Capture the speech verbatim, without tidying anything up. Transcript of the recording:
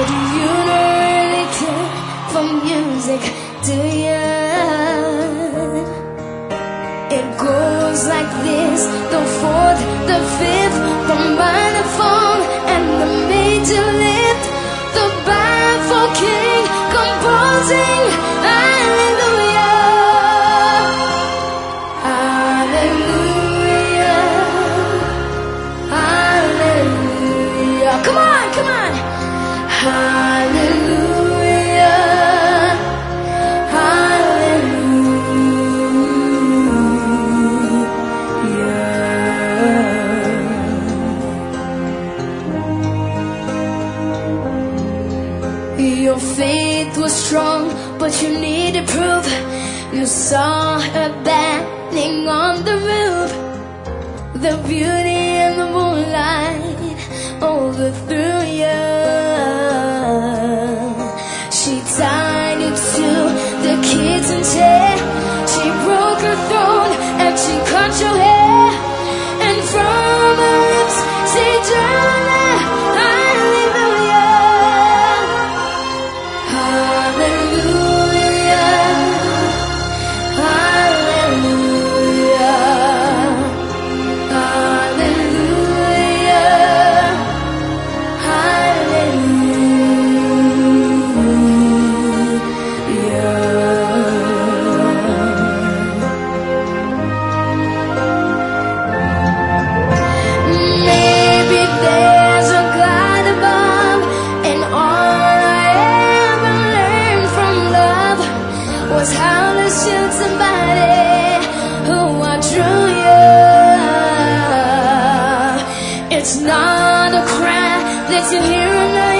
But you don't really care for music, do ya? It goes like this: the fourth, the fifth, the minor fall, and the major lift. The baffled king composing hallelujah, hallelujah, hallelujah. Come on, come on. Hallelujah, hallelujah. Your faith was strong, but you needed proof. You saw her standing on the roof. The beauty and the moonlight overthrew you. She tied you to the kitchen chair. She broke her throne and she cut your hair. And from her lips she drew a hallelujah, hallelujah, hallelujah, hallelujah, maybe there's a God above, and all I ever learned from love was how to shoot somebody who outdrew you. It's not a cry that you hear enough.